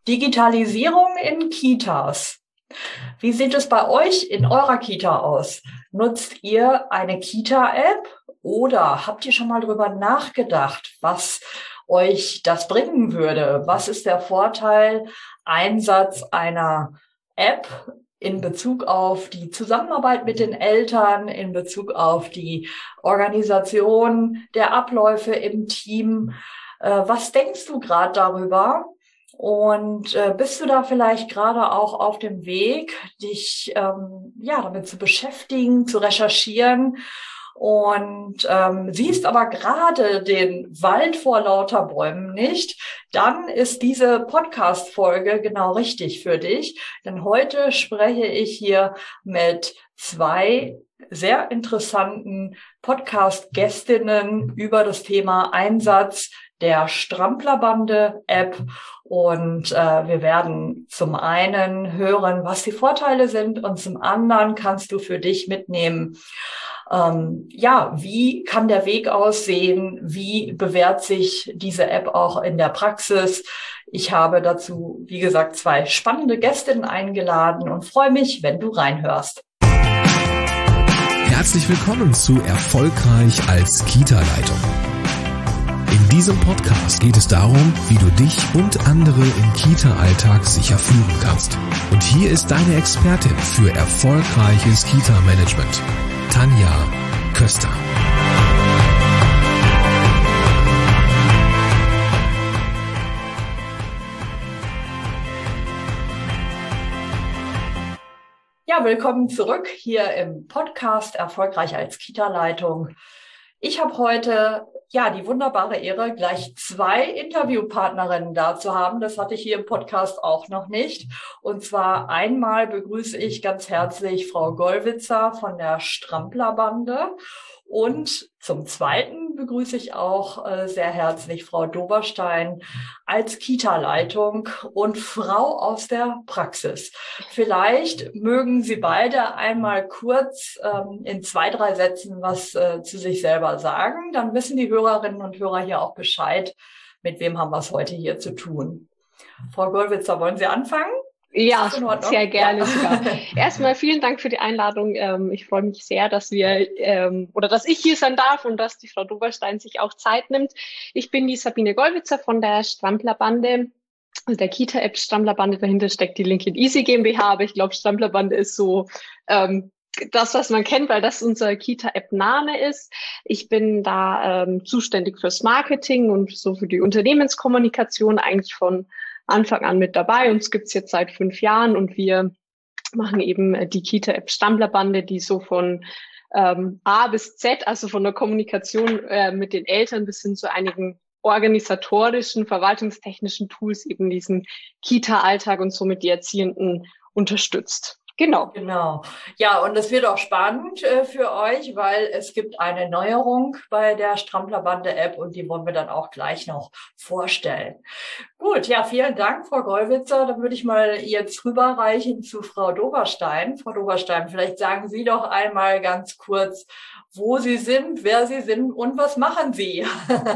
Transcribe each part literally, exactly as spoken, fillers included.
Digitalisierung in Kitas. Wie sieht es bei euch in eurer Kita aus? Nutzt ihr eine Kita-App oder habt ihr schon mal drüber nachgedacht, was euch das bringen würde? Was ist der Vorteil, Einsatz einer App in Bezug auf die Zusammenarbeit mit den Eltern, in Bezug auf die Organisation der Abläufe im Team? Äh, was denkst du gerade darüber? Und äh, bist du da vielleicht gerade auch auf dem Weg, dich ähm, ja damit zu beschäftigen, zu recherchieren und ähm, siehst aber gerade den Wald vor lauter Bäumen nicht, dann ist diese Podcast-Folge genau richtig für dich. Denn heute spreche ich hier mit zwei sehr interessanten Podcast-Gästinnen über das Thema Einsatz der Stramplerbande-App. Und äh, wir werden zum einen hören, was die Vorteile sind, und zum anderen kannst du für dich mitnehmen, ähm, ja, wie kann der Weg aussehen, wie bewährt sich diese App auch in der Praxis. Ich habe dazu, wie gesagt, zwei spannende Gästinnen eingeladen und freue mich, wenn du reinhörst. Herzlich willkommen zu Erfolgreich als Kita-Leitung. In diesem Podcast geht es darum, wie du dich und andere im Kita-Alltag sicher führen kannst. Und hier ist deine Expertin für erfolgreiches Kita-Management, Tanja Köster. Ja, willkommen zurück hier im Podcast Erfolgreich als Kita-Leitung. Ich habe heute ja die wunderbare Ehre, gleich zwei Interviewpartnerinnen da zu haben. Das hatte ich hier im Podcast auch noch nicht. Und zwar einmal begrüße ich ganz herzlich Frau Gollwitzer von der Stramplerbande. Und zum Zweiten begrüße ich auch äh, sehr herzlich Frau Doberstein als Kita-Leitung und Frau aus der Praxis. Vielleicht mögen Sie beide einmal kurz ähm, in zwei, drei Sätzen was äh, zu sich selber sagen. Dann wissen die Hörerinnen und Hörer hier auch Bescheid, mit wem haben wir es heute hier zu tun. Frau Gollwitzer, wollen Sie anfangen? Ja, sehr gerne ja. sogar. Erstmal vielen Dank für die Einladung. Ich freue mich sehr, dass wir oder dass ich hier sein darf und dass die Frau Doberstein sich auch Zeit nimmt. Ich bin die Sabine Gollwitzer von der Stramplerbande, also der Kita-App Stramplerbande. Dahinter steckt die Link in Easy GmbH, aber ich glaube, Stramplerbande ist so ähm, das, was man kennt, weil das unser Kita-App-Name ist. Ich bin da ähm, zuständig fürs Marketing und so für die Unternehmenskommunikation eigentlich von Anfang an mit dabei. Uns gibt's jetzt seit fünf Jahren und wir machen eben die Kita-App Stramplerbande, die so von ähm, A bis Z, also von der Kommunikation äh, mit den Eltern bis hin zu einigen organisatorischen, verwaltungstechnischen Tools eben diesen Kita-Alltag und somit die Erziehenden unterstützt. Genau. Genau. Ja, und es wird auch spannend äh, für euch, weil es gibt eine Neuerung bei der Stramplerbande-App und die wollen wir dann auch gleich noch vorstellen. Gut, ja, vielen Dank, Frau Gollwitzer. Dann würde ich mal jetzt rüberreichen zu Frau Doberstein. Frau Doberstein, vielleicht sagen Sie doch einmal ganz kurz, wo Sie sind, wer Sie sind und was machen Sie?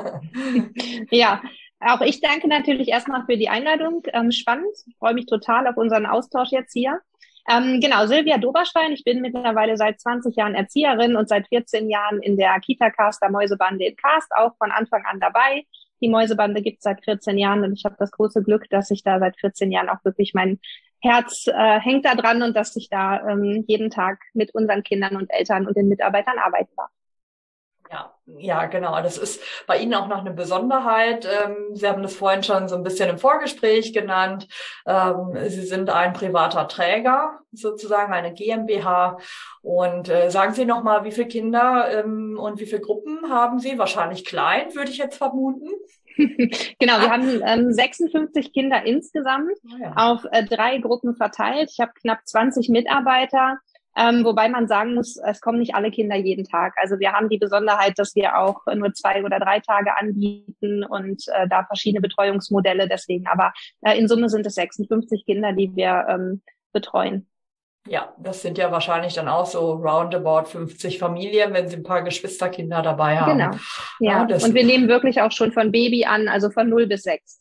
Ja. Auch ich danke natürlich erstmal für die Einladung. Ähm, spannend. Ich freue mich total auf unseren Austausch jetzt hier. Ähm, genau, Silvia Doberstein. Ich bin mittlerweile seit zwanzig Jahren Erzieherin und seit vierzehn Jahren in der Kita-Cast der Mäusebande in Cast, auch von Anfang an dabei. Die Mäusebande gibt es seit vierzehn Jahren und ich habe das große Glück, dass ich da seit vierzehn Jahren auch wirklich mein Herz äh, hängt da dran und dass ich da ähm, jeden Tag mit unseren Kindern und Eltern und den Mitarbeitern arbeiten darf. Ja, ja, genau. Das ist bei Ihnen auch noch eine Besonderheit. Ähm, Sie haben das vorhin schon so ein bisschen im Vorgespräch genannt. Ähm, Sie sind ein privater Träger, sozusagen eine GmbH. Und äh, sagen Sie noch mal, wie viele Kinder ähm, und wie viele Gruppen haben Sie? Wahrscheinlich klein, würde ich jetzt vermuten. Genau, wir haben ähm, sechsundfünfzig Kinder insgesamt oh ja. auf äh, drei Gruppen verteilt. Ich habe knapp zwanzig Mitarbeiter. Ähm, wobei man sagen muss, es kommen nicht alle Kinder jeden Tag. Also wir haben die Besonderheit, dass wir auch nur zwei oder drei Tage anbieten und äh, da verschiedene Betreuungsmodelle deswegen. Aber äh, in Summe sind es sechsundfünfzig Kinder, die wir ähm, betreuen. Ja, das sind ja wahrscheinlich dann auch so roundabout fünfzig Familien, wenn Sie ein paar Geschwisterkinder dabei haben. Genau, ja. ja und wir nehmen wirklich auch schon von Baby an, also von null bis sechs.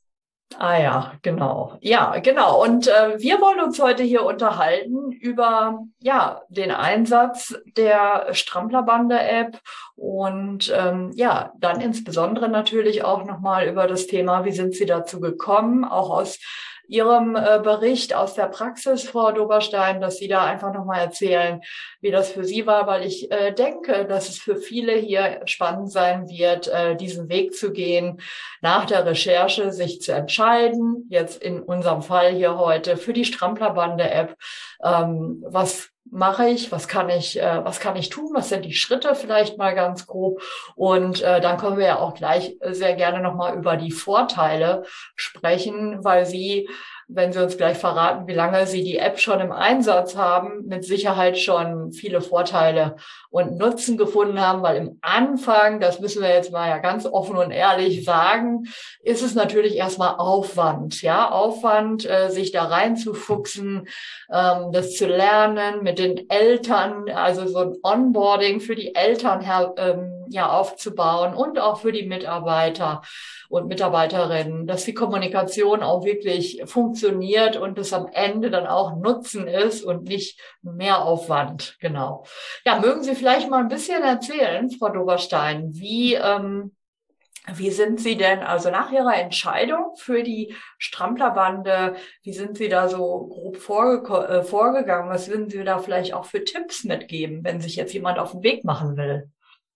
Ah ja, genau. Ja, genau. Und äh, wir wollen uns heute hier unterhalten über ja den Einsatz der Stramplerbande-App und ähm, ja, dann insbesondere natürlich auch nochmal über das Thema, wie sind Sie dazu gekommen, auch aus Ihrem äh, Bericht aus der Praxis, Frau Doberstein, dass Sie da einfach nochmal erzählen, wie das für Sie war, weil ich äh, denke, dass es für viele hier spannend sein wird, äh, diesen Weg zu gehen, nach der Recherche sich zu entscheiden, jetzt in unserem Fall hier heute für die Stramplerbande-App, ähm, was mache ich, was kann ich, äh, was kann ich tun, was sind die Schritte vielleicht mal ganz grob und äh, dann können wir ja auch gleich sehr gerne nochmal über die Vorteile sprechen, weil Sie, wenn Sie uns gleich verraten, wie lange Sie die App schon im Einsatz haben, mit Sicherheit schon viele Vorteile und Nutzen gefunden haben, weil im Anfang, das müssen wir jetzt mal ja ganz offen und ehrlich sagen, ist es natürlich erstmal Aufwand, ja, Aufwand, äh, sich da reinzufuchsen, ähm, das zu lernen, mit den Eltern, also so ein Onboarding für die Eltern her, ähm, ja aufzubauen und auch für die Mitarbeiter und Mitarbeiterinnen, dass die Kommunikation auch wirklich funktioniert und es am Ende dann auch Nutzen ist und nicht mehr Aufwand. Genau. Ja, mögen Sie vielleicht mal ein bisschen erzählen, Frau Doberstein, wie ähm, wie sind Sie denn, also nach Ihrer Entscheidung für die Stramplerbande, wie sind Sie da so grob vorge- äh, vorgegangen? Was würden Sie da vielleicht auch für Tipps mitgeben, wenn sich jetzt jemand auf den Weg machen will?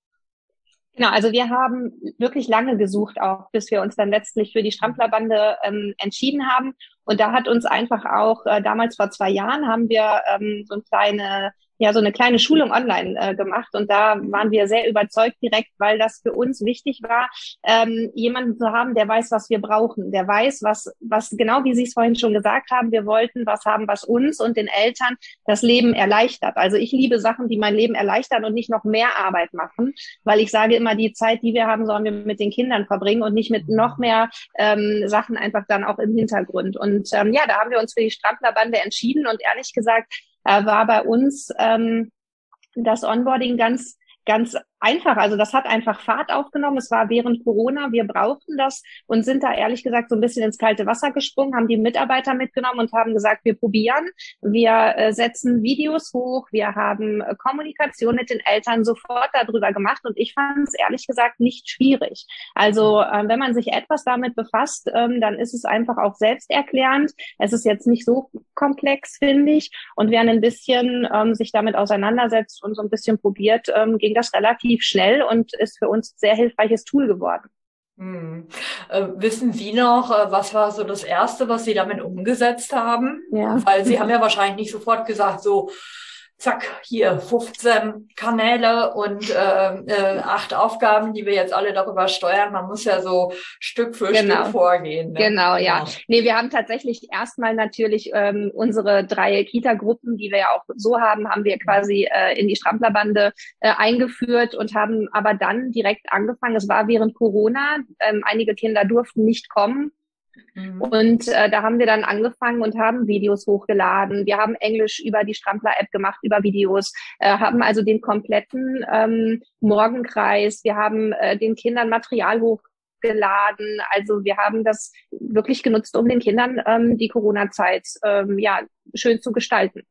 Genau, also wir haben wirklich lange gesucht, auch bis wir uns dann letztlich für die Stramplerbande ähm, entschieden haben. Und da hat uns einfach auch, äh, damals vor zwei Jahren, haben wir ähm, so eine kleine, ja, so eine kleine Schulung online äh, gemacht. Und da waren wir sehr überzeugt direkt, weil das für uns wichtig war, ähm, jemanden zu haben, der weiß, was wir brauchen, der weiß, was, was genau wie Sie es vorhin schon gesagt haben, wir wollten was haben, was uns und den Eltern das Leben erleichtert. Also ich liebe Sachen, die mein Leben erleichtern und nicht noch mehr Arbeit machen, weil ich sage immer, die Zeit, die wir haben, sollen wir mit den Kindern verbringen und nicht mit noch mehr ähm, Sachen einfach dann auch im Hintergrund. Und ähm, ja, da haben wir uns für die Stramplerbande entschieden und ehrlich gesagt äh, war bei uns ähm, das Onboarding ganz ganz einfach. Also das hat einfach Fahrt aufgenommen. Es war während Corona. Wir brauchten das und sind da ehrlich gesagt so ein bisschen ins kalte Wasser gesprungen, haben die Mitarbeiter mitgenommen und haben gesagt, wir probieren. Wir äh, setzen Videos hoch. Wir haben äh, Kommunikation mit den Eltern sofort darüber gemacht und ich fand es ehrlich gesagt nicht schwierig. Also äh, wenn man sich etwas damit befasst, ähm, dann ist es einfach auch selbsterklärend. Es ist jetzt nicht so komplex, finde ich. Und wer ein bisschen ähm, sich damit auseinandersetzt und so ein bisschen probiert, ähm, ging das relativ schnell und ist für uns ein sehr hilfreiches Tool geworden. Hm. Äh, wissen Sie noch, äh, was war so das Erste, was Sie damit umgesetzt haben? Ja. Weil Sie haben ja wahrscheinlich nicht sofort gesagt, so, zack, hier fünfzehn Kanäle und äh, äh, acht Aufgaben, die wir jetzt alle darüber steuern. Man muss ja so Stück für Genau. Stück vorgehen. Ne? Genau, ja. Genau. Nee, wir haben tatsächlich erstmal natürlich ähm, unsere drei Kita-Gruppen, die wir ja auch so haben, haben wir quasi äh, in die Stramplerbande äh, eingeführt und haben aber dann direkt angefangen. Es war während Corona. Ähm, einige Kinder durften nicht kommen. Mhm. Und äh, da haben wir dann angefangen und haben Videos hochgeladen. Wir haben Englisch über die Strampler-App gemacht, über Videos, äh, haben also den kompletten ähm, Morgenkreis. Wir haben äh, den Kindern Material hochgeladen. Also wir haben das wirklich genutzt, um den Kindern ähm, die Corona-Zeit ähm, ja schön zu gestalten.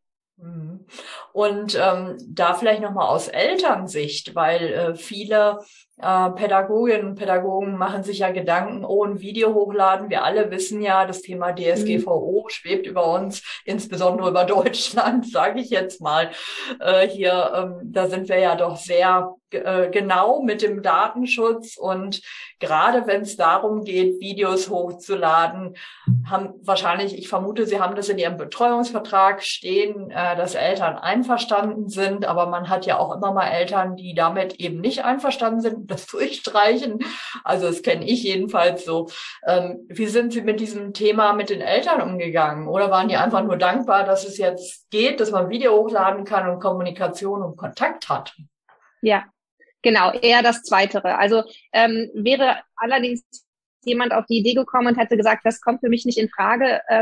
Und ähm, da vielleicht nochmal aus Elternsicht, weil äh, viele äh, Pädagoginnen und Pädagogen machen sich ja Gedanken, oh, ein Video hochladen. Wir alle wissen ja, das Thema D S G V O mhm. schwebt über uns, insbesondere über Deutschland, sage ich jetzt mal. Äh, hier, ähm, da sind wir ja doch sehr äh, genau mit dem Datenschutz. Und gerade wenn es darum geht, Videos hochzuladen, haben wahrscheinlich, ich vermute, Sie haben das in Ihrem Betreuungsvertrag stehen, äh, dass Eltern einverstanden sind. Aber man hat ja auch immer mal Eltern, die damit eben nicht einverstanden sind, das durchstreichen. Also das kenne ich jedenfalls so. Ähm, wie sind Sie mit diesem Thema mit den Eltern umgegangen? Oder waren die einfach nur dankbar, dass es jetzt geht, dass man Video hochladen kann und Kommunikation und Kontakt hat? Ja, genau, eher das Zweitere. Also ähm, wäre allerdings jemand auf die Idee gekommen und hätte gesagt, das kommt für mich nicht in Frage, ähm,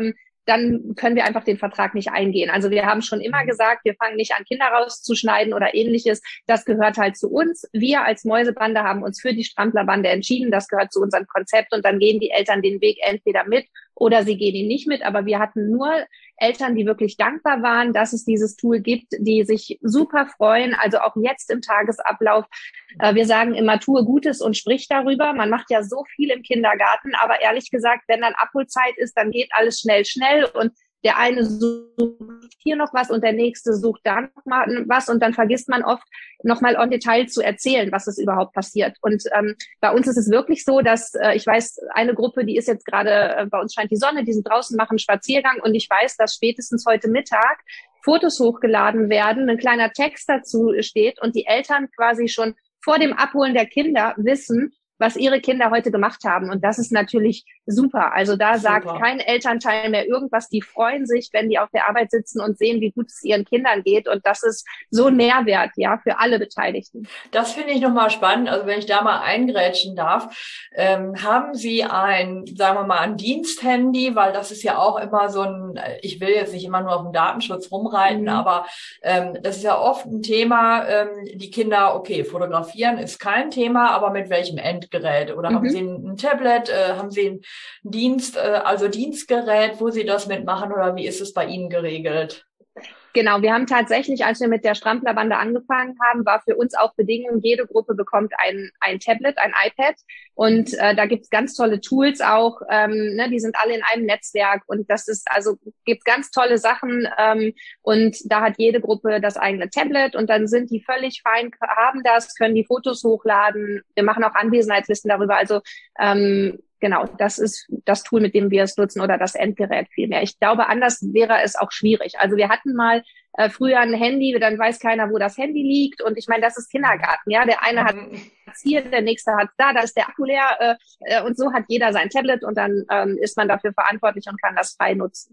dann können wir einfach den Vertrag nicht eingehen. Also wir haben schon immer gesagt, wir fangen nicht an, Kinder rauszuschneiden oder ähnliches. Das gehört halt zu uns. Wir als Mäusebande haben uns für die Stramplerbande entschieden. Das gehört zu unserem Konzept und dann gehen die Eltern den Weg entweder mit oder sie gehen ihn nicht mit. Aber wir hatten nur Eltern, die wirklich dankbar waren, dass es dieses Tool gibt, die sich super freuen. Also auch jetzt im Tagesablauf. Äh, wir sagen immer, tue Gutes und sprich darüber. Man macht ja so viel im Kindergarten, aber ehrlich gesagt, wenn dann Abholzeit ist, dann geht alles schnell, schnell und der eine sucht hier noch was und der nächste sucht da noch mal was und dann vergisst man oft noch mal en Detail zu erzählen, was ist überhaupt passiert. Und ähm, bei uns ist es wirklich so, dass äh, ich weiß, eine Gruppe, die ist jetzt gerade, äh, bei uns scheint die Sonne, die sind draußen, machen einen Spaziergang und ich weiß, dass spätestens heute Mittag Fotos hochgeladen werden, ein kleiner Text dazu steht und die Eltern quasi schon vor dem Abholen der Kinder wissen, was ihre Kinder heute gemacht haben. Und das ist natürlich super. Also da super. Sagt kein Elternteil mehr irgendwas. Die freuen sich, wenn die auf der Arbeit sitzen und sehen, wie gut es ihren Kindern geht. Und das ist so ein Mehrwert, ja, für alle Beteiligten. Das finde ich nochmal spannend. Also wenn ich da mal eingrätschen darf, ähm, haben Sie ein, sagen wir mal, ein Diensthandy, weil das ist ja auch immer so ein, ich will jetzt nicht immer nur auf den Datenschutz rumreiten, mhm. aber ähm, das ist ja oft ein Thema, ähm, die Kinder, okay, fotografieren ist kein Thema, aber mit welchem End Gerät oder mhm. haben Sie ein, ein Tablet, äh, haben Sie ein Dienst, äh, also Dienstgerät, wo Sie das mitmachen oder wie ist es bei Ihnen geregelt? Genau, wir haben tatsächlich, als wir mit der Stramplerbande angefangen haben, war für uns auch Bedingung, jede Gruppe bekommt ein, ein Tablet, ein iPad und äh, da gibt's ganz tolle Tools auch, ähm, ne, die sind alle in einem Netzwerk und das ist, also gibt ganz tolle Sachen ähm, und da hat jede Gruppe das eigene Tablet und dann sind die völlig fein, haben das, können die Fotos hochladen, wir machen auch Anwesenheitslisten darüber, also ähm, genau, das ist das Tool, mit dem wir es nutzen oder das Endgerät vielmehr. Ich glaube, anders wäre es auch schwierig. Also wir hatten mal äh, früher ein Handy, dann weiß keiner, wo das Handy liegt. Und ich meine, das ist Kindergarten. Ja, der eine hat es hier, der nächste hat da, da ist der Akku leer. Äh, und so hat jeder sein Tablet und dann ähm, ist man dafür verantwortlich und kann das frei nutzen.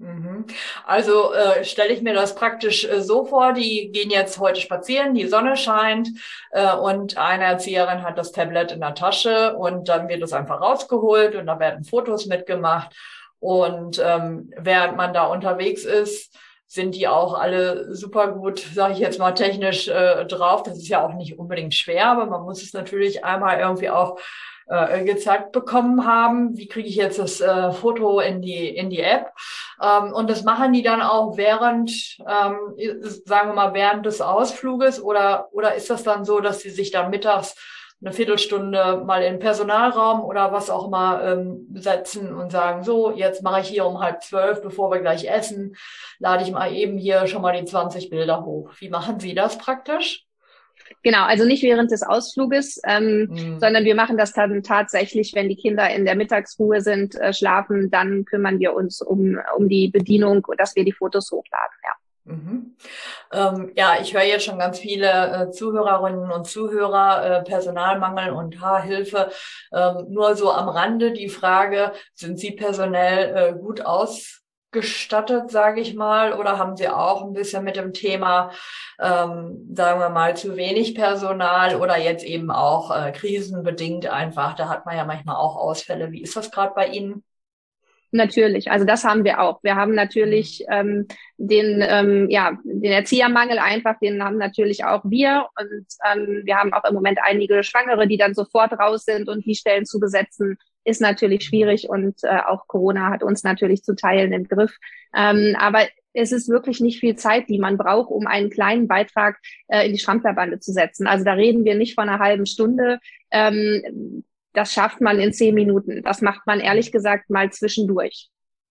Also äh, stelle ich mir das praktisch äh, so vor, die gehen jetzt heute spazieren, die Sonne scheint äh, und eine Erzieherin hat das Tablet in der Tasche und dann wird es einfach rausgeholt und da werden Fotos mitgemacht und ähm, während man da unterwegs ist, sind die auch alle super gut, sage ich jetzt mal, technisch äh, drauf. Das ist ja auch nicht unbedingt schwer, aber man muss es natürlich einmal irgendwie auch äh, gezeigt bekommen haben. Wie kriege ich jetzt das äh, Foto in die in die App? Ähm, und das machen die dann auch während, ähm, sagen wir mal, während des Ausfluges oder oder ist das dann so, dass sie sich dann mittags eine Viertelstunde mal in den Personalraum oder was auch immer ähm, setzen und sagen, so, jetzt mache ich hier um halb zwölf, bevor wir gleich essen, lade ich mal eben hier schon mal die zwanzig Bilder hoch. Wie machen Sie das praktisch? Genau, also nicht während des Ausfluges, ähm, mhm. sondern wir machen das dann tatsächlich, wenn die Kinder in der Mittagsruhe sind, äh, schlafen, dann kümmern wir uns um um die Bedienung, dass wir die Fotos hochladen, ja. Mhm. Ähm, ja, ich höre jetzt schon ganz viele äh, Zuhörerinnen und Zuhörer, äh, Personalmangel und Haarhilfe. Ähm, nur so am Rande die Frage, sind Sie personell äh, gut ausgestattet, sage ich mal, oder haben Sie auch ein bisschen mit dem Thema, ähm, sagen wir mal, zu wenig Personal oder jetzt eben auch äh, krisenbedingt einfach, da hat man ja manchmal auch Ausfälle. Wie ist das gerade bei Ihnen? Natürlich, also das haben wir auch. Wir haben natürlich ähm, den ähm, ja den Erziehermangel einfach, den haben natürlich auch wir und ähm, wir haben auch im Moment einige Schwangere, die dann sofort raus sind und die Stellen zu besetzen, ist natürlich schwierig und äh, auch Corona hat uns natürlich zu Teilen im Griff. Ähm, aber es ist wirklich nicht viel Zeit, die man braucht, um einen kleinen Beitrag äh, in die Stramplerbande zu setzen. Also da reden wir nicht von einer halben Stunde. Ähm, Das schafft man in zehn Minuten. Das macht man ehrlich gesagt mal zwischendurch.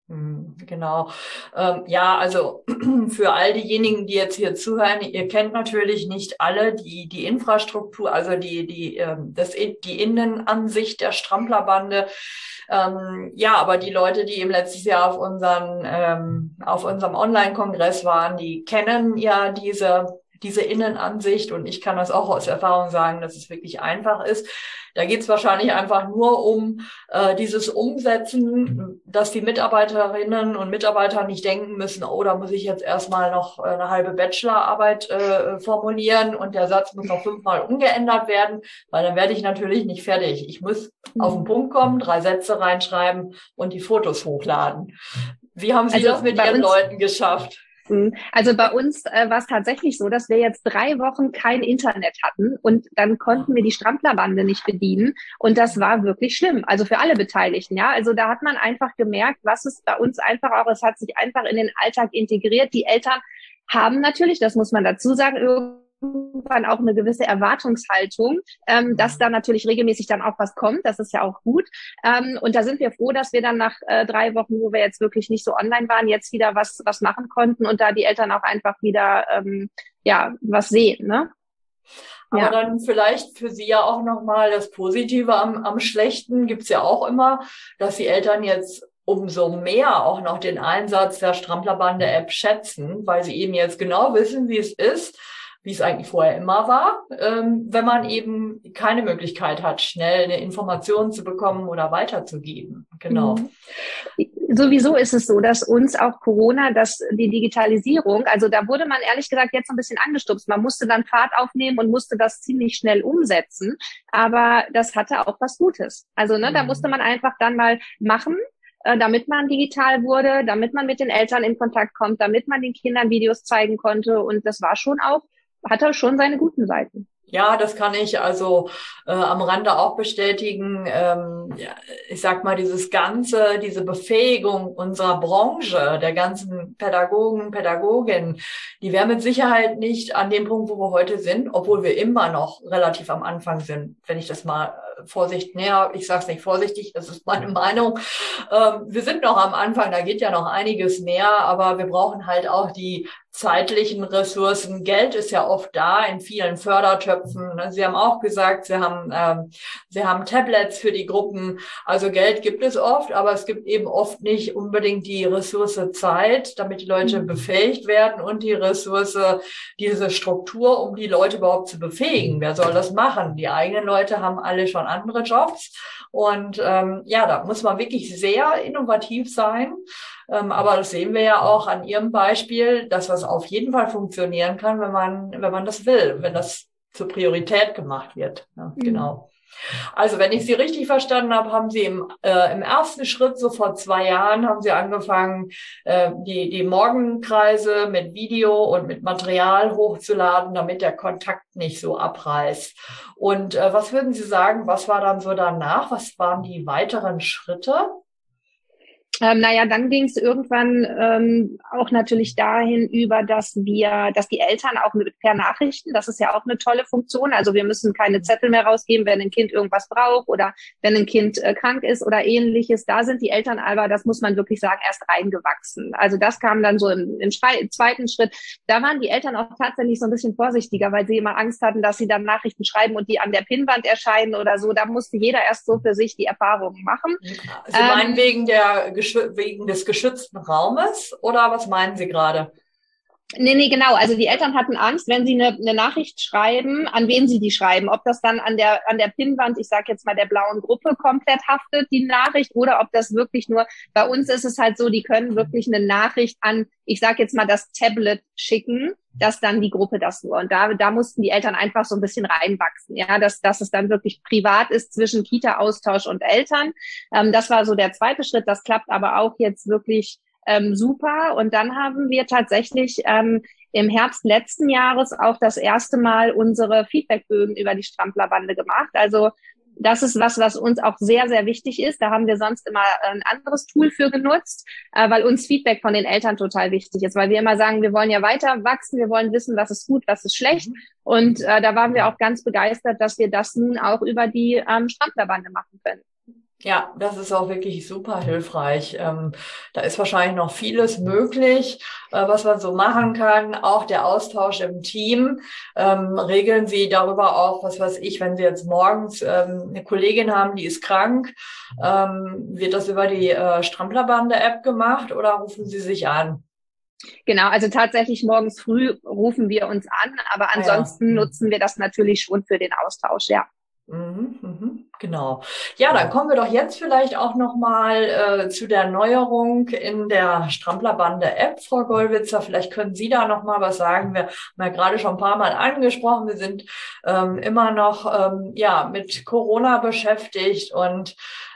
Genau. Ähm, ja, also für all diejenigen, die jetzt hier zuhören, ihr kennt natürlich nicht alle die die Infrastruktur, also die die ähm, das die Innenansicht der Stramplerbande. Ähm, ja, aber die Leute, die im letzten Jahr auf unseren ähm, auf unserem Online-Kongress waren, die kennen ja diese diese Innenansicht und ich kann das auch aus Erfahrung sagen, dass es wirklich einfach ist. Da geht es wahrscheinlich einfach nur um äh, dieses Umsetzen, dass die Mitarbeiterinnen und Mitarbeiter nicht denken müssen, oh, da muss ich jetzt erstmal noch äh, eine halbe Bachelorarbeit äh, formulieren und der Satz muss noch fünfmal umgeändert werden, weil dann werde ich natürlich nicht fertig. Ich muss auf den Punkt kommen, drei Sätze reinschreiben und die Fotos hochladen. Wie haben Sie Also das mit bei Ihren uns- Leuten geschafft? Also bei uns äh, war es tatsächlich so, dass wir jetzt drei Wochen kein Internet hatten und dann konnten wir die Stramplerbande nicht bedienen und das war wirklich schlimm, also für alle Beteiligten, ja. Also da hat man einfach gemerkt, was es bei uns einfach auch, es hat sich einfach in den Alltag integriert. Die Eltern haben natürlich, das muss man dazu sagen, irgendwann auch eine gewisse Erwartungshaltung, ähm, dass da natürlich regelmäßig dann auch was kommt. Das ist ja auch gut. Ähm, und da sind wir froh, dass wir dann nach äh, drei Wochen, wo wir jetzt wirklich nicht so online waren, jetzt wieder was was machen konnten und da die Eltern auch einfach wieder ähm, ja was sehen, ne? Aber Ja. dann vielleicht für Sie ja auch nochmal das Positive am, am Schlechten gibt's ja auch immer, dass die Eltern jetzt umso mehr auch noch den Einsatz der Stramplerbande-App schätzen, weil sie eben jetzt genau wissen, wie es ist, wie es eigentlich vorher immer war, ähm, wenn man eben keine Möglichkeit hat, schnell eine Information zu bekommen oder weiterzugeben. Genau. Mhm. Sowieso ist es so, dass uns auch Corona, dass die Digitalisierung, also da wurde man ehrlich gesagt jetzt ein bisschen angestupst. Man musste dann Fahrt aufnehmen und musste das ziemlich schnell umsetzen. Aber das hatte auch was Gutes. Also ne, Mhm. da musste man einfach dann mal machen, äh, damit man digital wurde, damit man mit den Eltern in Kontakt kommt, damit man den Kindern Videos zeigen konnte. Und das war schon auch, hatte schon seine guten Seiten. Ja, das kann ich also äh, am Rande auch bestätigen. Ähm, ja, ich sag mal, dieses ganze, diese Befähigung unserer Branche, der ganzen Pädagogen, Pädagoginnen, die wäre mit Sicherheit nicht an dem Punkt, wo wir heute sind, obwohl wir immer noch relativ am Anfang sind, wenn ich das mal äh, vorsichtig näher, ich sage es nicht vorsichtig, das ist meine Meinung. Ähm, wir sind noch am Anfang, da geht ja noch einiges mehr, aber wir brauchen halt auch die zeitlichen Ressourcen. Geld ist ja oft da in vielen Fördertöpfen. Sie haben auch gesagt, Sie haben, ähm, Sie haben Tablets für die Gruppen. Also Geld gibt es oft, aber es gibt eben oft nicht unbedingt die Ressource Zeit, damit die Leute befähigt werden und die Ressource, diese Struktur, um die Leute überhaupt zu befähigen. Wer soll das machen? Die eigenen Leute haben alle schon andere Jobs. Und ähm, ja, da muss man wirklich sehr innovativ sein. Ähm, aber das sehen wir ja auch an Ihrem Beispiel, dass das auf jeden Fall funktionieren kann, wenn man, wenn man das will, wenn das zur Priorität gemacht wird. Ja, Mhm. Genau. Also wenn ich Sie richtig verstanden habe, haben Sie im, äh, im ersten Schritt, so vor zwei Jahren, haben Sie angefangen, äh, die, die Morgenkreise mit Video und mit Material hochzuladen, damit der Kontakt nicht so abreißt. Und äh, was würden Sie sagen, was war dann so danach? Was waren die weiteren Schritte? Ähm, naja, dann ging es irgendwann ähm, auch natürlich dahin über, dass wir, dass die Eltern auch mit per Nachrichten, das ist ja auch eine tolle Funktion. Also wir müssen keine Zettel mehr rausgeben, wenn ein Kind irgendwas braucht oder wenn ein Kind äh, krank ist oder ähnliches. Da sind die Eltern aber, das muss man wirklich sagen, erst reingewachsen. Also das kam dann so im, im zweiten Schritt. Da waren die Eltern auch tatsächlich so ein bisschen vorsichtiger, weil sie immer Angst hatten, dass sie dann Nachrichten schreiben und die an der Pinnwand erscheinen oder so. Da musste jeder erst so für sich die Erfahrungen machen. Sie meinen ähm, wegen der wegen des geschützten Raumes oder was meinen Sie gerade? Nee, nee, genau. Also die Eltern hatten Angst, wenn sie eine, eine Nachricht schreiben, an wen sie die schreiben. Ob das dann an der an der Pinnwand, ich sage jetzt mal der blauen Gruppe, komplett haftet, die Nachricht, oder ob das wirklich nur, bei uns ist es halt so, die können wirklich eine Nachricht an, ich sage jetzt mal das Tablet schicken, dass dann die Gruppe das nur. Und da da mussten die Eltern einfach so ein bisschen reinwachsen, ja, dass dass es dann wirklich privat ist zwischen Kita-Austausch und Eltern. Ähm, das war so der zweite Schritt. Das klappt aber auch jetzt wirklich Ähm, super. Und dann haben wir tatsächlich ähm, im Herbst letzten Jahres auch das erste Mal unsere Feedbackbögen über die Stramplerbande gemacht. Also das ist was, was uns auch sehr, sehr wichtig ist. Da haben wir sonst immer ein anderes Tool für genutzt, äh, weil uns Feedback von den Eltern total wichtig ist, weil wir immer sagen, wir wollen ja weiter wachsen, wir wollen wissen, was ist gut, was ist schlecht. Und äh, da waren wir auch ganz begeistert, dass wir das nun auch über die ähm, Stramplerbande machen können. Ja, das ist auch wirklich super hilfreich. Ähm, da ist wahrscheinlich noch vieles möglich, äh, was man so machen kann. Auch der Austausch im Team. Ähm, regeln Sie darüber auch, was weiß ich, wenn Sie jetzt morgens ähm, eine Kollegin haben, die ist krank, ähm, wird das über die äh, Stramplerbande-App gemacht oder rufen Sie sich an? Genau, also tatsächlich morgens früh rufen wir uns an, aber ansonsten ah, ja. nutzen wir das natürlich schon für den Austausch, ja. Mhm, mhm, genau. Ja, dann kommen wir doch jetzt vielleicht auch noch mal äh, zu der Neuerung in der Stramplerbande-App, Frau Gollwitzer. Vielleicht können Sie da noch mal was sagen. Wir haben ja gerade schon ein paar Mal angesprochen. Wir sind ähm, immer noch ähm, ja mit Corona beschäftigt und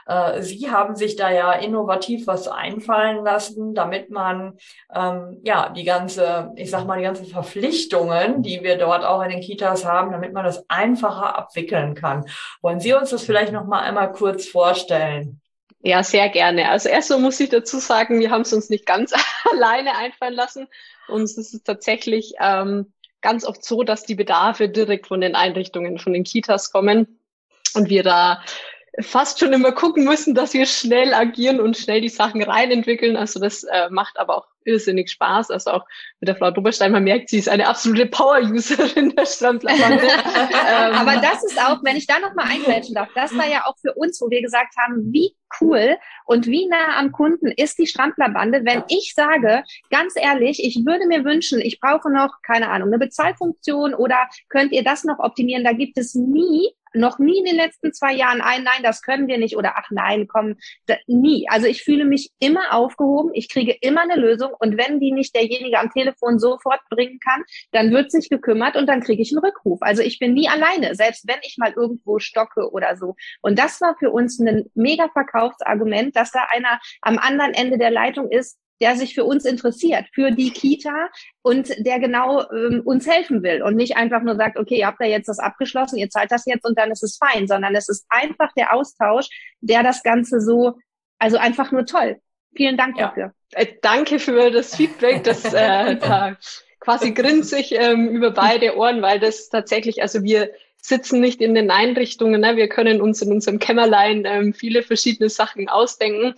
Äh, Sie haben sich da ja innovativ was einfallen lassen, damit man ähm, ja die ganze, ich sag mal, die ganzen Verpflichtungen, die wir dort auch in den Kitas haben, damit man das einfacher abwickeln kann. Wollen Sie uns das vielleicht noch mal einmal kurz vorstellen? Ja, sehr gerne. Also erstmal muss ich dazu sagen, wir haben es uns nicht ganz alleine einfallen lassen. Uns ist es tatsächlich ähm, ganz oft so, dass die Bedarfe direkt von den Einrichtungen, von den Kitas kommen und wir da fast schon immer gucken müssen, dass wir schnell agieren und schnell die Sachen reinentwickeln. Also das äh, macht aber auch irrsinnig Spaß. Also auch mit der Frau Doberstein, man merkt, sie ist eine absolute Power-Userin der Stramplerbande. ähm, aber das ist auch, wenn ich da nochmal eingrätschen darf, das war ja auch für uns, wo wir gesagt haben, wie cool und wie nah am Kunden ist die Stramplerbande, wenn ich sage, ganz ehrlich, ich würde mir wünschen, ich brauche noch, keine Ahnung, eine Bezahlfunktion oder könnt ihr das noch optimieren? Da gibt es nie noch nie in den letzten zwei Jahren ein, nein, das können wir nicht oder ach nein, komm, da, nie. Also ich fühle mich immer aufgehoben, ich kriege immer eine Lösung und wenn die nicht derjenige am Telefon sofort bringen kann, dann wird sich gekümmert und dann kriege ich einen Rückruf. Also ich bin nie alleine, selbst wenn ich mal irgendwo stocke oder so. Und das war für uns ein mega Verkaufsargument, dass da einer am anderen Ende der Leitung ist, der sich für uns interessiert, für die Kita und der genau ähm, uns helfen will und nicht einfach nur sagt, okay, ihr habt da jetzt das abgeschlossen, ihr zahlt das jetzt und dann ist es fein, sondern es ist einfach der Austausch, der das Ganze so, also einfach nur toll. Vielen Dank ja. dafür. Äh, danke für das Feedback, das äh, da quasi grinse ich ähm, über beide Ohren, weil das tatsächlich, also wir sitzen nicht in den Einrichtungen, ne? Wir können uns in unserem Kämmerlein ähm, viele verschiedene Sachen ausdenken.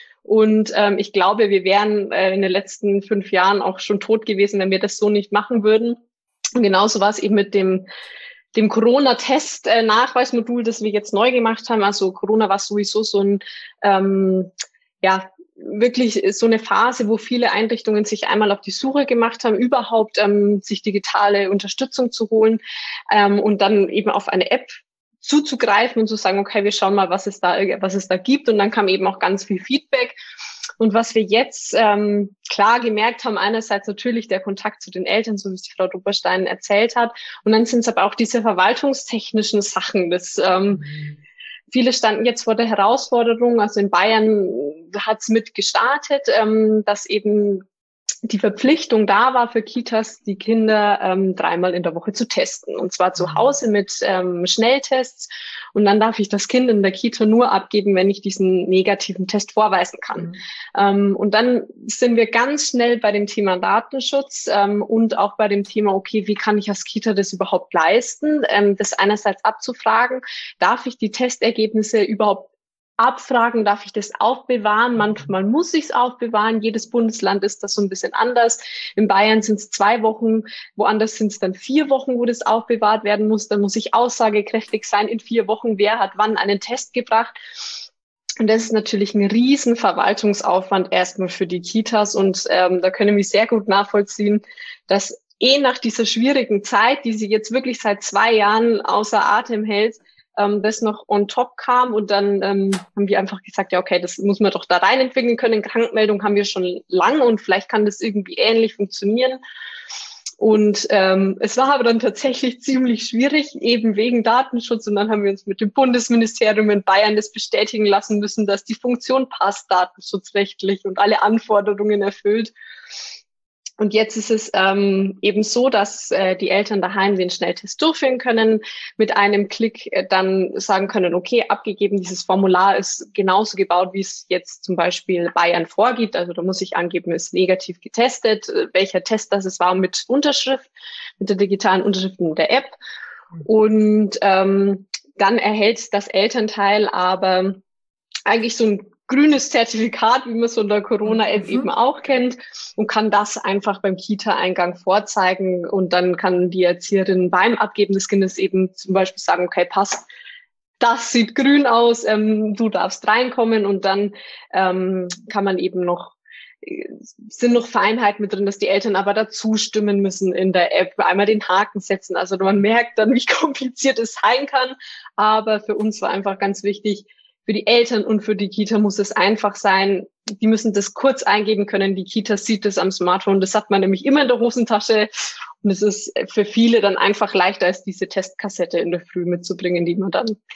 Und ähm, ich glaube, wir wären äh, in den letzten fünf Jahren auch schon tot gewesen, wenn wir das so nicht machen würden. Und genauso war es eben mit dem dem Corona-Test-Nachweismodul, das wir jetzt neu gemacht haben. Also Corona war sowieso so ein, ähm, ja, wirklich so eine Phase, wo viele Einrichtungen sich einmal auf die Suche gemacht haben, überhaupt ähm, sich digitale Unterstützung zu holen ähm, und dann eben auf eine App zuzugreifen und zu sagen, okay, wir schauen mal, was es da, was es da gibt. Und dann kam eben auch ganz viel Feedback. Und was wir jetzt ähm, klar gemerkt haben, einerseits natürlich der Kontakt zu den Eltern, so wie es die Frau Doberstein erzählt hat. Und dann sind es aber auch diese verwaltungstechnischen Sachen. Das, ähm, mhm. Viele standen jetzt vor der Herausforderung, also in Bayern hat es mit gestartet, ähm, dass eben die Verpflichtung da war für Kitas, die Kinder ähm, dreimal in der Woche zu testen. Und zwar zu Hause mit ähm, Schnelltests. Und dann darf ich das Kind in der Kita nur abgeben, wenn ich diesen negativen Test vorweisen kann. Mhm. Ähm, und dann sind wir ganz schnell bei dem Thema Datenschutz ähm, und auch bei dem Thema, okay, wie kann ich als Kita das überhaupt leisten? Ähm, das einerseits abzufragen, darf ich die Testergebnisse überhaupt abfragen, darf ich das aufbewahren? Manchmal muss ich es aufbewahren. Jedes Bundesland ist das so ein bisschen anders. In Bayern sind es zwei Wochen, woanders sind es dann vier Wochen, wo das aufbewahrt werden muss. Dann muss ich aussagekräftig sein in vier Wochen, wer hat wann einen Test gebracht. Und das ist natürlich ein riesen Verwaltungsaufwand erstmal für die Kitas. Und ähm, da können wir sehr gut nachvollziehen, dass eh nach dieser schwierigen Zeit, die sie jetzt wirklich seit zwei Jahren außer Atem hält, ähm, das noch on top kam und dann ähm, haben wir einfach gesagt, ja okay, das muss man doch da rein entwickeln können. Krankmeldung haben wir schon lange und vielleicht kann das irgendwie ähnlich funktionieren. Und ähm, es war aber dann tatsächlich ziemlich schwierig, eben wegen Datenschutz. Und dann haben wir uns mit dem Bundesministerium in Bayern das bestätigen lassen müssen, dass die Funktion passt, datenschutzrechtlich und alle Anforderungen erfüllt. Und jetzt ist es ähm, eben so, dass äh, die Eltern daheim den Schnelltest durchführen können, mit einem Klick äh, dann sagen können, okay, abgegeben, dieses Formular ist genauso gebaut, wie es jetzt zum Beispiel Bayern vorgibt. Also da muss ich angeben, ist negativ getestet, äh, welcher Test das es war mit Unterschrift, mit der digitalen Unterschrift in der App. Und ähm, dann erhält das Elternteil aber eigentlich so ein grünes Zertifikat, wie man es von der Corona-App mhm. eben auch kennt, und kann das einfach beim Kita-Eingang vorzeigen. Und dann kann die Erzieherin beim Abgeben des Kindes eben zum Beispiel sagen, okay, passt, das sieht grün aus, ähm, du darfst reinkommen. Und dann ähm, kann man eben noch, sind noch Feinheiten mit drin, dass die Eltern aber dazu stimmen müssen in der App, einmal den Haken setzen. Also man merkt dann, wie kompliziert es sein kann. Aber für uns war einfach ganz wichtig, für die Eltern und für die Kita muss es einfach sein. Die müssen das kurz eingeben können. Die Kita sieht das am Smartphone. Das hat man nämlich immer in der Hosentasche. Und es ist für viele dann einfach leichter, als diese Testkassette in der Früh mitzubringen, die man dann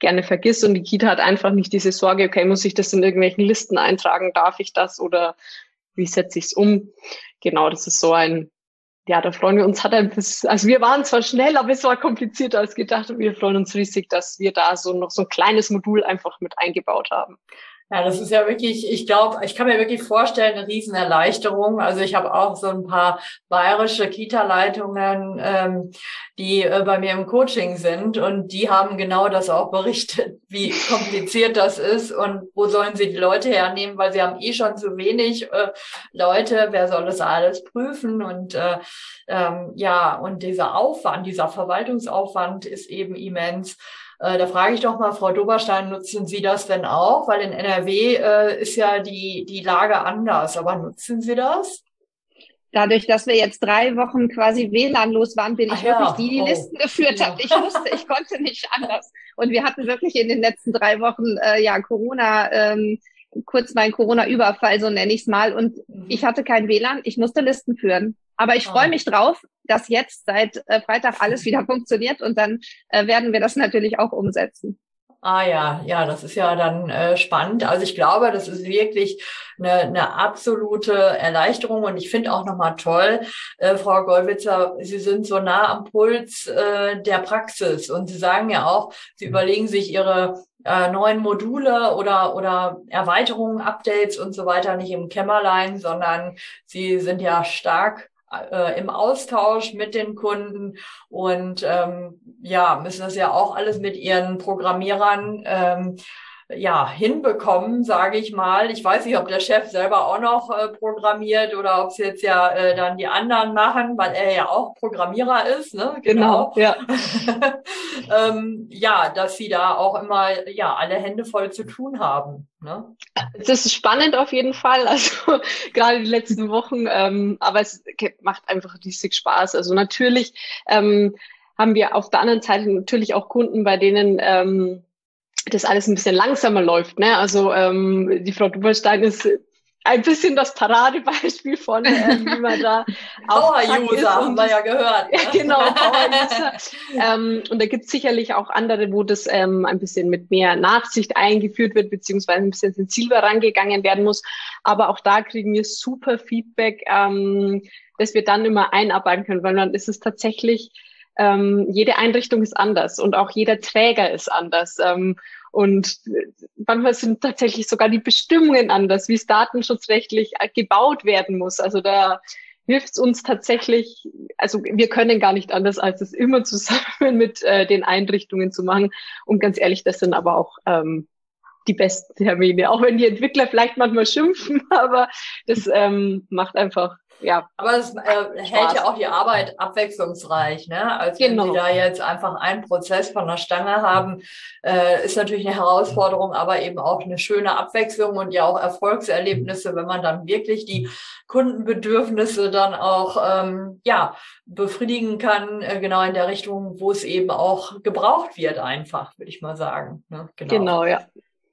gerne vergisst. Und die Kita hat einfach nicht diese Sorge, okay, muss ich das in irgendwelchen Listen eintragen? Darf ich das oder wie setze ich es um? Genau, das ist so ein, ja, da freuen wir uns, hat ein bisschen, also wir waren zwar schnell, aber es war komplizierter als gedacht und wir freuen uns riesig, dass wir da so noch so ein kleines Modul einfach mit eingebaut haben. Ja, das ist ja wirklich, ich glaube, ich kann mir wirklich vorstellen, eine Riesenerleichterung. Also ich habe auch so ein paar bayerische Kita-Leitungen, ähm, die äh, bei mir im Coaching sind und die haben genau das auch berichtet, wie kompliziert das ist und wo sollen sie die Leute hernehmen, weil sie haben eh schon zu wenig äh, Leute, wer soll das alles prüfen und äh, ähm, ja, und dieser Aufwand, dieser Verwaltungsaufwand ist eben immens. Da frage ich doch mal, Frau Doberstein, nutzen Sie das denn auch? Weil in N R W äh, ist ja die, die Lage anders. Aber nutzen Sie das? Dadurch, dass wir jetzt drei Wochen quasi W L A N-los waren, bin ich Ach wirklich ja. die, die oh. Listen geführt ja. hat. Ich wusste, ich konnte nicht anders. Und wir hatten wirklich in den letzten drei Wochen äh, ja Corona, ähm, kurz meinen Corona-Überfall, so nenne ich es mal. Und mhm. ich hatte kein W L A N, ich musste Listen führen. Aber ich freue mich drauf, dass jetzt seit äh, Freitag alles wieder funktioniert und dann äh, werden wir das natürlich auch umsetzen. Ah ja, ja, das ist ja dann äh, spannend. Also ich glaube, das ist wirklich eine, eine absolute Erleichterung und ich finde auch nochmal toll, äh, Frau Gollwitzer, Sie sind so nah am Puls äh, der Praxis und Sie sagen ja auch, Sie überlegen sich Ihre äh, neuen Module oder oder Erweiterungen, Updates und so weiter nicht im Kämmerlein, sondern Sie sind ja stark äh, im Austausch mit den Kunden und ähm, ja, müssen das ja auch alles mit ihren Programmierern ähm, ja hinbekommen, sage ich mal. Ich weiß nicht, ob der Chef selber auch noch äh, programmiert oder ob es jetzt ja äh, dann die anderen machen, weil er ja auch Programmierer ist, ne? Genau, genau ja. ähm, ja, dass sie da auch immer ja alle Hände voll zu tun haben. Ne? Das ist spannend auf jeden Fall, also gerade die letzten Wochen, ähm, aber es macht einfach riesig Spaß. Also natürlich ähm, haben wir auf der anderen Seite natürlich auch Kunden, bei denen ähm, das alles ein bisschen langsamer läuft. Ne? Also ähm, die Frau Duberstein ist ein bisschen das Paradebeispiel von, äh, wie man da Power-User, haben wir ja gehört. Ne? Ja, genau, Power-User. ähm, und da gibt es sicherlich auch andere, wo das ähm, ein bisschen mit mehr Nachsicht eingeführt wird, beziehungsweise ein bisschen sensibler rangegangen werden muss. Aber auch da kriegen wir super Feedback, ähm, dass wir dann immer einarbeiten können, weil dann ist es tatsächlich, ähm, jede Einrichtung ist anders und auch jeder Träger ist anders. Ähm, Und manchmal sind tatsächlich sogar die Bestimmungen anders, wie es datenschutzrechtlich gebaut werden muss. Also da hilft es uns tatsächlich, also wir können gar nicht anders, als es immer zusammen mit äh, den Einrichtungen zu machen. Und ganz ehrlich, das sind aber auch ähm, die besten Termine, auch wenn die Entwickler vielleicht manchmal schimpfen, aber das ähm, macht einfach, ja. Aber es äh, hält ja auch die Arbeit abwechslungsreich, ne? Als genau. wenn Sie da jetzt einfach einen Prozess von der Stange haben, äh, ist natürlich eine Herausforderung, aber eben auch eine schöne Abwechslung und ja auch Erfolgserlebnisse, wenn man dann wirklich die Kundenbedürfnisse dann auch ähm, ja befriedigen kann, äh, genau in der Richtung, wo es eben auch gebraucht wird, einfach, würde ich mal sagen. Ne? Genau. genau, ja.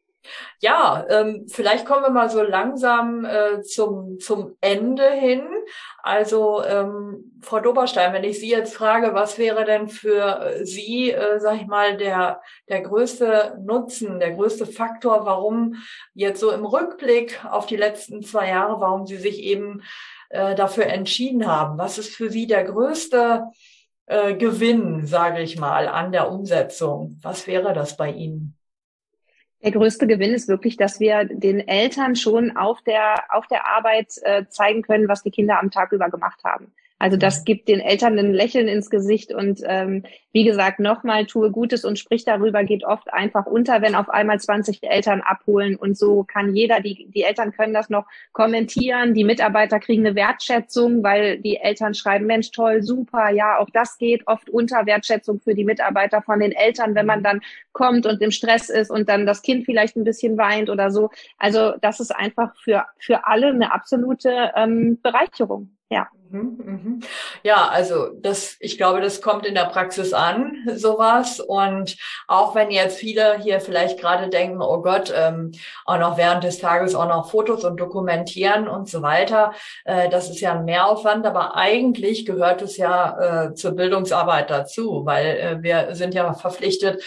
Ja, ähm, vielleicht kommen wir mal so langsam äh, zum zum Ende hin. Also ähm, Frau Doberstein, wenn ich Sie jetzt frage, was wäre denn für Sie, äh, sag ich mal, der der größte Nutzen, der größte Faktor, warum jetzt so im Rückblick auf die letzten zwei Jahre, warum Sie sich eben äh, dafür entschieden haben? Was ist für Sie der größte äh, Gewinn, sage ich mal, an der Umsetzung? Was wäre das bei Ihnen? Der größte Gewinn ist wirklich, dass wir den Eltern schon auf der auf der Arbeit äh, zeigen können, was die Kinder am Tag über gemacht haben. Also das gibt den Eltern ein Lächeln ins Gesicht und ähm, wie gesagt, nochmal, tue Gutes und sprich darüber, geht oft einfach unter, wenn auf einmal zwanzig Eltern abholen und so kann jeder, die die Eltern können das noch kommentieren, die Mitarbeiter kriegen eine Wertschätzung, weil die Eltern schreiben, Mensch, toll, super, ja, auch das geht oft unter, Wertschätzung für die Mitarbeiter von den Eltern, wenn man dann kommt und im Stress ist und dann das Kind vielleicht ein bisschen weint oder so. Also das ist einfach für für alle eine absolute ähm, Bereicherung, ja. Ja, also das, ich glaube, das kommt in der Praxis an, sowas. Und auch wenn jetzt viele hier vielleicht gerade denken, oh Gott, ähm, auch noch während des Tages auch noch Fotos und dokumentieren und so weiter, äh, das ist ja ein Mehraufwand, aber eigentlich gehört es ja äh, zur Bildungsarbeit dazu, weil äh, wir sind ja verpflichtet,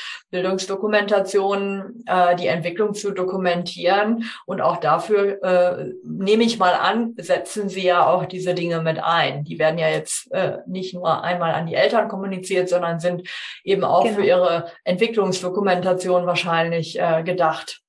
Bildungsdokumentationen, äh, die Entwicklung zu dokumentieren. Und auch dafür, äh, nehme ich mal an, setzen Sie ja auch diese Dinge mit ein. Ein. Die werden ja jetzt äh, nicht nur einmal an die Eltern kommuniziert, sondern sind eben auch genau für ihre Entwicklungsdokumentation wahrscheinlich äh, gedacht.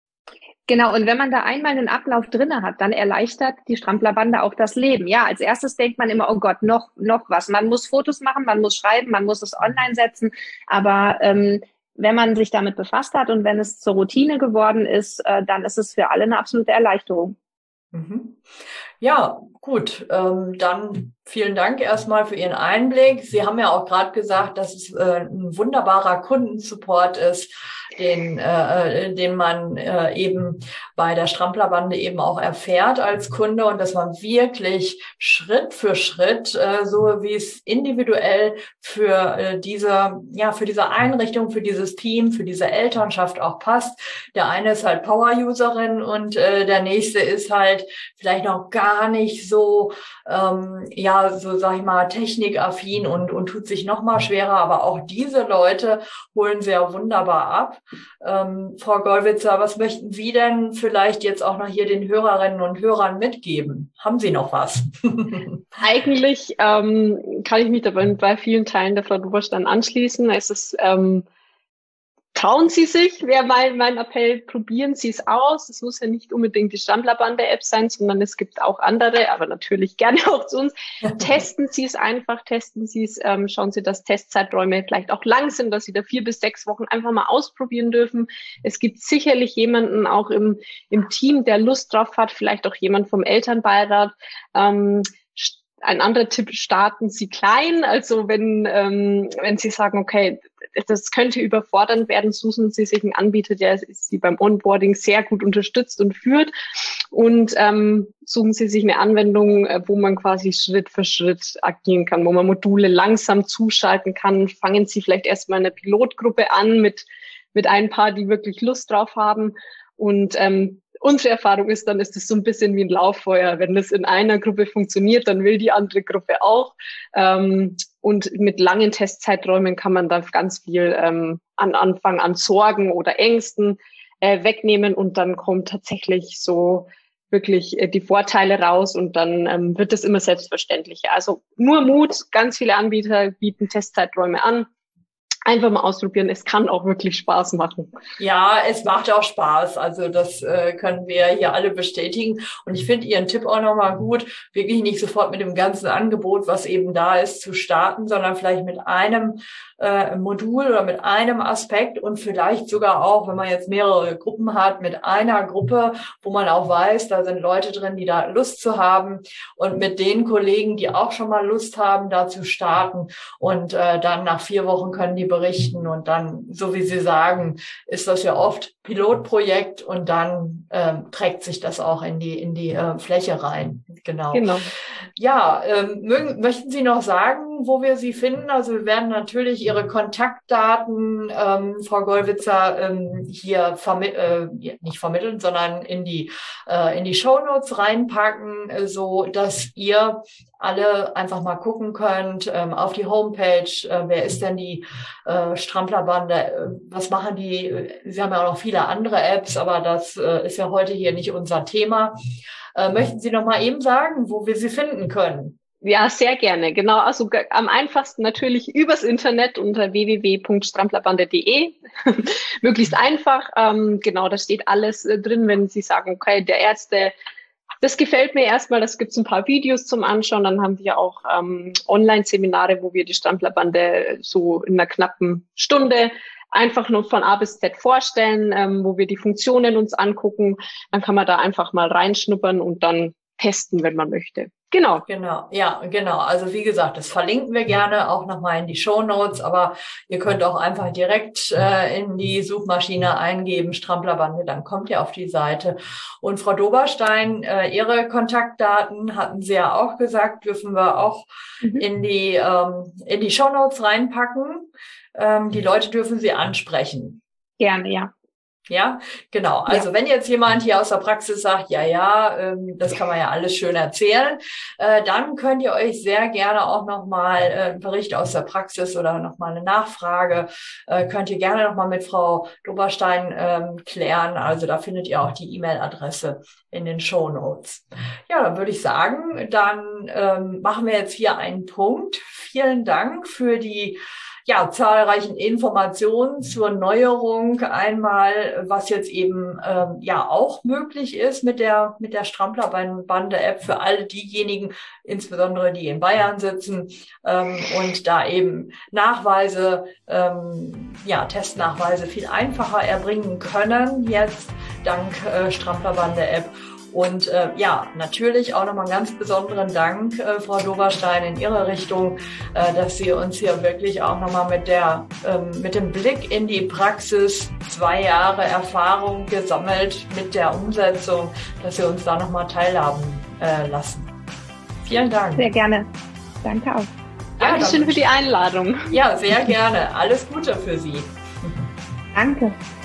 Genau, und wenn man da einmal einen Ablauf drinne hat, dann erleichtert die Stramplerbande auch das Leben. Ja, als erstes denkt man immer, oh Gott, noch noch was. Man muss Fotos machen, man muss schreiben, man muss es online setzen, aber ähm, wenn man sich damit befasst hat und wenn es zur Routine geworden ist, äh, dann ist es für alle eine absolute Erleichterung. Mhm. Ja, gut. Ähm, dann vielen Dank erstmal für Ihren Einblick. Sie haben ja auch gerade gesagt, dass es äh, ein wunderbarer Kundensupport ist, den, äh, den man äh, eben bei der Stramplerbande eben auch erfährt als Kunde und dass man wirklich Schritt für Schritt, äh, so wie es individuell für äh, diese, ja, für diese Einrichtung, für dieses Team, für diese Elternschaft auch passt. Der eine ist halt Power-Userin und äh, der nächste ist halt vielleicht noch gar nicht so, ähm, ja, so sag ich mal, technikaffin und, und tut sich noch mal schwerer. Aber auch diese Leute holen sehr wunderbar ab. Ähm, Frau Gollwitzer, was möchten Sie denn vielleicht jetzt auch noch hier den Hörerinnen und Hörern mitgeben? Haben Sie noch was? Eigentlich ähm, kann ich mich dabei bei vielen Teilen der Frau Doberstein anschließen. Es ist ähm, Trauen Sie sich, wäre mein, mein Appell, probieren Sie es aus. Es muss ja nicht unbedingt die Stramplerbande-App sein, sondern es gibt auch andere, aber natürlich gerne auch zu uns. Testen Sie es einfach, testen Sie es, ähm, schauen Sie, dass Testzeiträume vielleicht auch lang sind, dass Sie da vier bis sechs Wochen einfach mal ausprobieren dürfen. Es gibt sicherlich jemanden auch im, im Team, der Lust drauf hat, vielleicht auch jemand vom Elternbeirat. Ähm, Ein anderer Tipp, starten Sie klein. Also wenn, ähm, wenn Sie sagen, okay, das könnte überfordernd werden, suchen Sie sich einen Anbieter, der Sie beim Onboarding sehr gut unterstützt und führt. Und ähm, suchen Sie sich eine Anwendung, wo man quasi Schritt für Schritt agieren kann, wo man Module langsam zuschalten kann. Fangen Sie vielleicht erstmal eine Pilotgruppe an mit, mit ein paar, die wirklich Lust drauf haben. Und ähm, unsere Erfahrung ist dann, ist es so ein bisschen wie ein Lauffeuer. Wenn das in einer Gruppe funktioniert, dann will die andere Gruppe auch. Ähm, und mit langen Testzeiträumen kann man da ganz viel ähm, an Anfang an Sorgen oder Ängsten äh, wegnehmen und dann kommt tatsächlich so wirklich äh, die Vorteile raus und dann ähm, wird es immer selbstverständlicher. Also nur Mut, ganz viele Anbieter bieten Testzeiträume an. Einfach mal ausprobieren, es kann auch wirklich Spaß machen. Ja, es macht auch Spaß. Also das äh, können wir hier alle bestätigen. Und ich finde Ihren Tipp auch nochmal gut, wirklich nicht sofort mit dem ganzen Angebot, was eben da ist, zu starten, sondern vielleicht mit einem äh, Modul oder mit einem Aspekt und vielleicht sogar auch, wenn man jetzt mehrere Gruppen hat, mit einer Gruppe, wo man auch weiß, da sind Leute drin, die da Lust zu haben und mit den Kollegen, die auch schon mal Lust haben, da zu starten. Und äh, dann nach vier Wochen können die berichten und dann, so wie Sie sagen, ist das ja oft Pilotprojekt und dann ähm, trägt sich das auch in die in die äh, Fläche rein. Genau. Genau. Ja, ähm, mögen, möchten Sie noch sagen, wo wir Sie finden? Also wir werden natürlich Ihre Kontaktdaten, ähm, Frau Gollwitzer, ähm, hier vermi- äh, nicht vermitteln, sondern in die äh, in die Shownotes reinpacken, äh, so dass ihr alle einfach mal gucken könnt ähm, auf die Homepage. Äh, wer ist denn die äh, Stramplerbande? Äh, was machen die? Sie haben ja auch noch viele andere Apps, aber das äh, ist ja heute hier nicht unser Thema. Äh, möchten Sie noch mal eben sagen, wo wir Sie finden können? Ja, sehr gerne. Genau, also am einfachsten natürlich übers Internet unter w w w punkt stramplerbande punkt d e. Möglichst einfach. Ähm, genau, da steht alles äh, drin, wenn Sie sagen, okay, der erste, das gefällt mir erstmal, das gibt's ein paar Videos zum Anschauen. Dann haben wir auch ähm, Online-Seminare, wo wir die Stramplerbande so in einer knappen Stunde einfach nur von A bis Z vorstellen, ähm, wo wir die Funktionen uns angucken. Dann kann man da einfach mal reinschnuppern und dann testen, wenn man möchte. Genau. Genau, ja, genau. Also wie gesagt, das verlinken wir gerne auch nochmal in die Shownotes, aber ihr könnt auch einfach direkt äh, in die Suchmaschine eingeben, Stramplerbande, dann kommt ihr auf die Seite. Und Frau Doberstein, äh, Ihre Kontaktdaten hatten Sie ja auch gesagt, dürfen wir auch mhm. in die ähm, in die Shownotes reinpacken. Ähm, die Leute dürfen Sie ansprechen. Gerne, ja. Ja, genau. Also ja. wenn jetzt jemand hier aus der Praxis sagt, ja, ja, ähm, das kann man ja alles schön erzählen, äh, dann könnt ihr euch sehr gerne auch nochmal äh, einen Bericht aus der Praxis oder nochmal eine Nachfrage, äh, könnt ihr gerne nochmal mit Frau Doberstein ähm, klären. Also da findet ihr auch die E-Mail-Adresse in den Shownotes. Ja, dann würde ich sagen, dann ähm, machen wir jetzt hier einen Punkt. Vielen Dank für die ja, zahlreichen Informationen zur Neuerung. Einmal, was jetzt eben ähm, ja auch möglich ist mit der mit der Stramplerbande-App für alle diejenigen, insbesondere die in Bayern sitzen ähm, und da eben Nachweise, ähm, ja Testnachweise viel einfacher erbringen können jetzt dank äh, Stramplerbande-App. Und äh, ja, natürlich auch nochmal einen ganz besonderen Dank, äh, Frau Doberstein, in Ihre Richtung, äh, dass Sie uns hier wirklich auch nochmal mit der ähm, mit dem Blick in die Praxis, zwei Jahre Erfahrung gesammelt mit der Umsetzung, dass Sie uns da nochmal teilhaben äh, lassen. Vielen Dank. Sehr gerne. Danke auch. Ja, Dankeschön für die Einladung. Ja, sehr gerne. Alles Gute für Sie. Danke.